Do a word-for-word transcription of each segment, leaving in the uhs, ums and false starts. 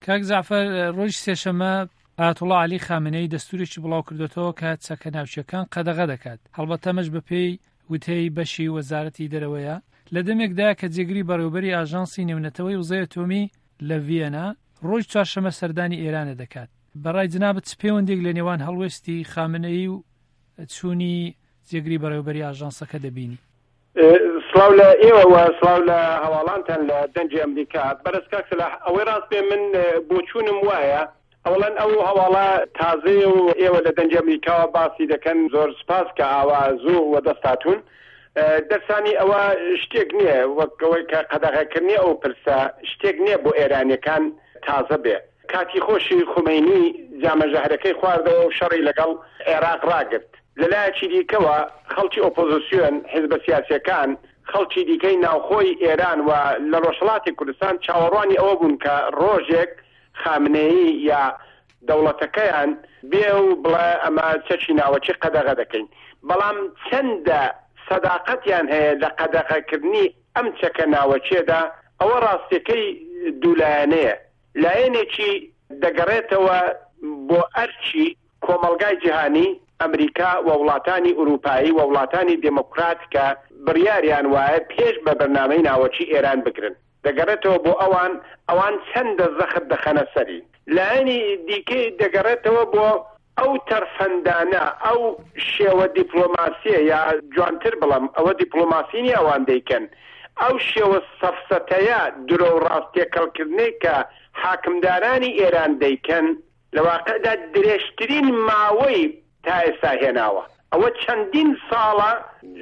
کاک زعفەر ڕۆژی سێشەممە ئایەتوڵڵا عەلی خامنەی دەستوورێکی بڵاو کردوێتەوە کە چەکە ناوچەکان قەدەغە دەکات هەڵبەتەمەش بەپێی وتەی بەشی وەزارەتی دەرەوەیە لە دەمێکدا کە جێگری بەڕێوەبەری ئاژانسی نێونەتەوەی وزەی ئەتۆمی لە ڤیەنا ڕۆژ چوارشەممە سەردانی ئێرانە دەکات بەڕای جنابەت چ پەیوەندێک لە نێوان هەڵوێستی خامنەیی و چوونی جێگری بەڕێوەبەری ئاژانسەکە دەبینی؟ سڵاو لە ئێوە و سڵاو لە هەواڵانتان لە دەنجی ئەمریکا. بەرز کاک سەلاح ئەوەی ڕاست بێ من بۆ چوونم وایە ئەوڵەن ئەو هەواڵە تازەیە و ئێوە لە دەنجی ئەمریکاوە باسی دەکەن زۆر سپاس کە ئاوا زوو و دەستاتون. دەرسانی ئەوە شتێک نییە وەکەوەی کە قەدەغەکردنی ئەو پرسە شتێک نییە بۆ ئێرانیەکان تازە بێ. کاتی خۆشی خومەینی جامەژەهرەکەی خواردەوە و شەڕی لەگەڵ عێراق ڕاگرت. لەلایەکی دیکەوە خەڵکی ئۆپۆزیسیۆن حیزبە سیاسیەکان خەڵکی دیکەی ناوخۆی ئێران و لە ڕۆژهەڵاتی کوردستان چاوەڕوانی ئەوە بوون کە ڕۆژێک خامنەیی یا دەوڵەتەکەیان بێ و بڵێ ئەمە چەکی ناوەچی قەدەغە دەکەین. بەڵام چەندە سەداقەتیان هەیە لە قەدەغەکردنی ئەم چەکە ناوەچێدا ئەوە ڕاستیەکەی دوولایەنەیە. لایەنێکی دەگەڕێتەوە بۆ ئەرچی کۆمەڵگای جیهانی ئەمریکا و وڵاتانی ئوروپایی و وڵاتانی دموکرات کە بڕیاریان وایە پێش بە بەرنامەی ناوەچی ئێران بگرن دەگەڕێتەوە بۆ ئەوان ئەوان چەندە زەخت دەخەنە سەری. لایەنی دیکەی دەگەڕێتەوە بۆ ئەو تەرفەندانە ئەو شێوە دیپلۆماسیە یا جوانتر بڵم ئەوە دیپلۆماسینی ئەوان دەیکەن ئەو شێوە سەفسەتەیە درۆ و ڕاستیەکەڵکردنەی کە حاکمدارانی ئێران دەیکەن لە واقعدا درێژترین ماوەی تا ئێستا هێناوە. ئەوە چەندین ساڵە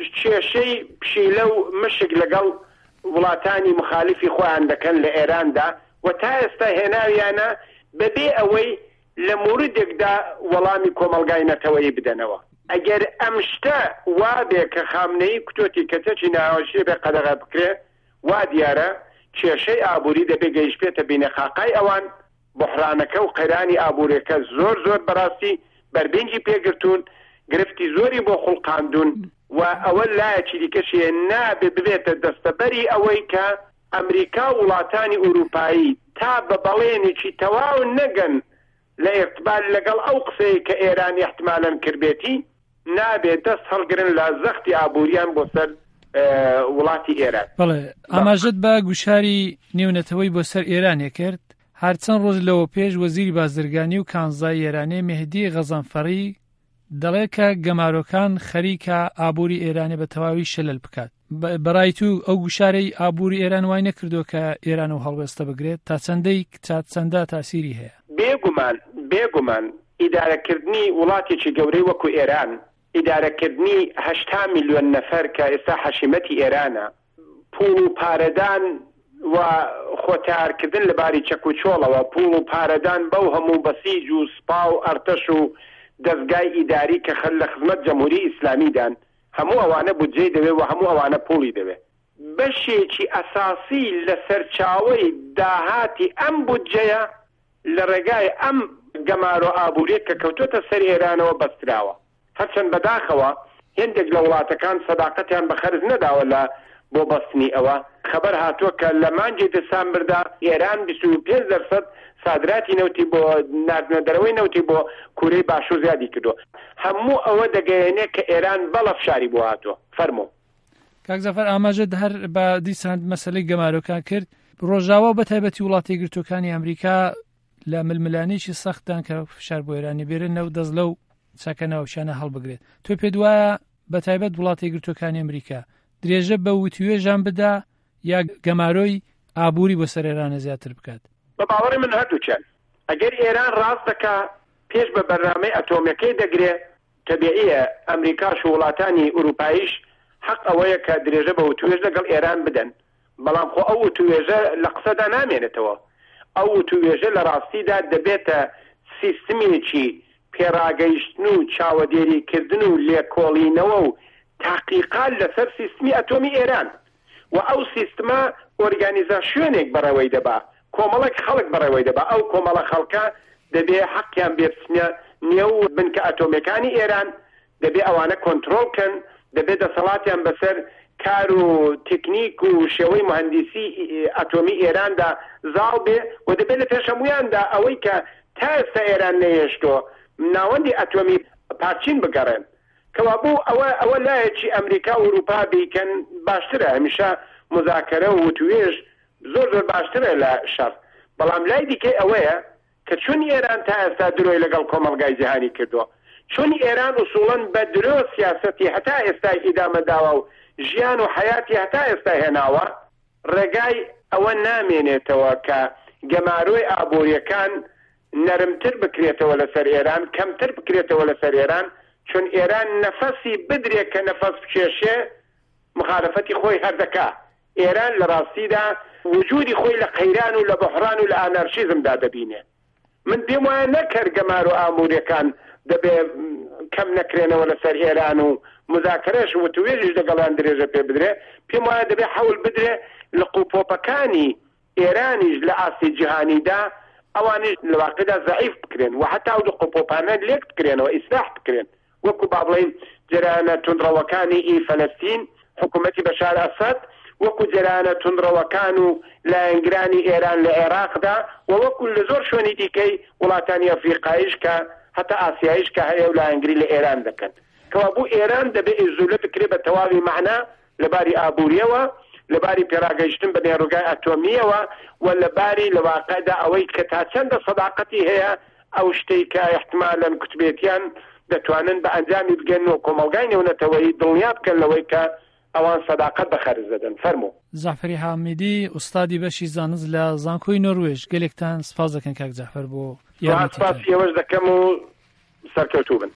کێشەی پشیلە و مشک لەگەڵ وڵاتانی مخالفی خۆیان دەکەن لە ئێراندا و تا ئێستا هێناویانە بەبێ ئەوەی لە موردێکدا وەڵامی کۆمەلگای نەتەوەیی بدەنەوە. ئەگەر ئەم شتە وابێ کە خامنەیی کتۆتی کە چەکی ناوەشیە بێ قەدەغە بکرێ وا دیارە کێشەی ئابووری دەبێ گەیشتێتە بینە خاقای ئەوان بحرانەکە و قەیرانی ئابووریەکە زۆر زۆر بەڕاستی بربنجی پێگرتون گرفتی زۆری بۆ خوڵقاندون و ئەوە لایەکی دیکەشیە نابێ ببێتە دەستەبەری ئەوەی کە ئەمریکا و وڵاتانی ئوروپایی تا بە بەڵێنێکی تەواو نەگەن لە ئێقبال لەگەڵ ئەو قسەی کە ئێرانی احتمالاً کردبێتی نابێت دەست هەڵگرن لە زەختی ئابووریان بۆ سەر وڵاتی ئێران. بەڵێ ئاماژەت بە گوشاری نێونەتەوەی بۆ سەر ئێرانێ کرد. هەرچەند ڕۆژ لەوە پێش وەزیری بازرگانی و کانزای ئێرانێ مێهدی غەزەنفەری دەڵێ کە گەمارۆکان خەریکە ئابووری ئێرانێ بە تەواوی شەلل بکات. بەڕای تو ئەو گوشارەی ئابووری ئێران وای نەکردو کە ئێران و هەڵوێستە بگرێت تا چەندەی چەندە تاسیری هەیە؟ بێگومان بێگومان ئیدارەکردنی وڵاتێکی گەورەی وەکو ئێران ئیدارەکردنی هەشتا میلیۆن نەفەر کە ئێستا حەشیمەتی ئێرانە پوڵ و پارەدان و خۆتیارکردن لەباری چەک و چۆڵەوە پوڵ و پارەدان بەو هەموو بەسیج و سپا و ئەرتەش و دەستگای ئیداری کە خەل لە خزمەت جەمهوری ئیسلامیدان هەموو ئەوانە بودجەی دەوێت و هەموو ئەوانە پوڵی دەوێت. بەشێکی ئەساسی لە سەرچاوەی داهاتی ئەم بودجەیە لە ڕێگای ئەم گەمار و ئابووریەک کە کەوتۆتە سەر ئێرانەوە بەستراوە. هەرچەند بەداخەوە هێندێک لە وڵاتەکان سەداقەتیان بە خەرج نەداوە لە بۆ بەستنی ئەوە. خەبەر هاتووە کە لە مانگی دەسامبردا ئێران بیست و پێنج دەرسەد سادراتی نەوتی بۆ ناردنە دەرەوەی نەوتی بۆ کوورەی باشوور زیادی کردو. هەموو ئەوە دەگەیەنێ کە ئێران بەڵە فشاری بۆ هاتووە. فەرموو کاک زەفەر ئاماژەت هەر بە دیسان مەسەلەی گەمارۆکان کرد. ڕۆژاوا بە تایبەتی وڵاتی گرتوەکانی ئەمریکا لە ململانێکی سەختان کە فشار بۆ ئێرانی بێرنە و دەست لەو چاکە ناوچانە هەڵبگرێت. تۆ پێت وایە بە تایبەت وڵاتی گرتوەکانی ئەمریکا درێژە بە وتوێژان بدا یا گەمارۆی ئابووری بۆ سەر ئێرانە زیاتر بکات؟ بە باوەڕی من هەردووچەن. ئەگەر ئێران ڕاست دەکا پێش بە بەرنامەی ئەتۆمیەکەی دەگرێت تەبیعیە ئەمریکاش و وڵاتانی ئوروپاییش حەق ئەوەیە کە درێژە بە وتوێژ لەگەڵ ئێران بدەن. بەڵام خۆ ئەو وتوێژە لە قسەدا نامێنێتەوە. ئەو وتوێژە لە ڕاستیدا دەبێتە سیستمێکی پێڕاگەیشتن و چاوەدێریکردن و لێکۆڵینەوە و تحقیقات لەسەر سیستمی ئەتۆمی ئێران و ئەو سیستمە ئۆرگانیزاسیۆنێک بەڕێوەی دەبا کۆمەڵێک خەڵک بەڕێوەی دەبا. ئەو کۆمەڵە خەڵکە دەبێ حەقیان بێبسنە نێو بنکە ئەتۆمیەکانی ئێران دەبێ ئەوانە کۆنترۆڵکەن دەبێت دەسەڵاتیان بەسەر کار و تکنیک و شێوەی مهندسی ئەتۆمی ئێراندا زاڵ بێ و دەبێت لە پێش هەموویاندا ئەوەی کە تا ئێستا ئێران نەهێشتۆ ناوەندی ئەتۆمی پارچین بگەڕێن کەوا بوو ئەوە ئەوە لایەکی ئەمریکا و ئوروپا بیکەن باشترە هەمیشە مذاکەرە و وتوێژ زۆر زۆر باشترە لە شەڕ بەڵام لای دیکەی ئەوەیە کە چۆن ئێران تا ئێستا درۆی لەگەڵ کۆمەڵگای جیهانی کردووە چۆن ئێران وسوڵەن بە درۆ سیاسەتی هەتا ئێستا ئیدامە داوە و ژیان و حیاتی هەتا ئێستا هێناوە ڕێگای ئەوە نامێنێتەوە کە گەماروی ئابوووریەکان نەرمتر بکرێتەوە لەسەر ئێران کەمتر بکرێتەوە لەسەر ئێران چون ئێران نەفەسی بدرێت کە نەفەس بکێشێ مخالفەتی خۆی هەردەکا ئێران لە ڕاستیدا وجودی خۆی لە قەیران و لە بەحران و لە ئانارشیزمدا دەبینێ من پێم وایە نەکرد گەمار و ئامووریەکان دەبێ کەم نەکرێنەوە لەسەر ئێران و مذاکرەش و توێژش لەگەڵیان درێژە پێ بدرێ پێم وایە دەبێ حەول بدرێ لە قوپۆپەکانی ئێرانیش لە ئاستی جیهانیدا ئەوانش لە واقعدا ضعیف بکرێن و حتا و قوپۆپانە لێک بکرێنەوە ئیسلاح بکرێن وەکو با بڵێن جەرانە تونڕەوەکانی ئی فەلەستین حکوومەتی بەشار ئەسەد وەکو جەرانە تونڕەوەکان و لایەنگرانی ئێران لە عێراقدا و وەکو لە زۆر شوێنی دیکەی وڵاتانی ئەفریقایش کە هەتا ئاسیایش کە هەیە و لایەنگری لە ئێران دەکەن کەوا بوو ئێران دەبێ ئیزولە بکرێ بە تەواوی مەعنا لەباری ئابووریەوە لەباری پێڕاگەیشتن بە نێڕووگای ئەتۆمیەوە و لەباری لە واقعدا ئەوەی کە تا چەندە سەداقەتی هەیە ئەو شتەی کە احتمالاً کوتبێتیان دەتوانن بە ئەنجامی بگەن و کۆمەڵگای نێونەتەوەی دڵنیا بکەن لەوەی کە ئەوان سەداقەت بەخەرج دەدەن. فەرموو. جەعفەری حامیدی ئوستادی بەشی زانست لە زانکۆی نۆروێژ گەلێکتان سپاس دەکەن کاک جەعفەر بۆ یارمەتی. سپاس ئێوەش دەکەم و سەرکەوتوو بن.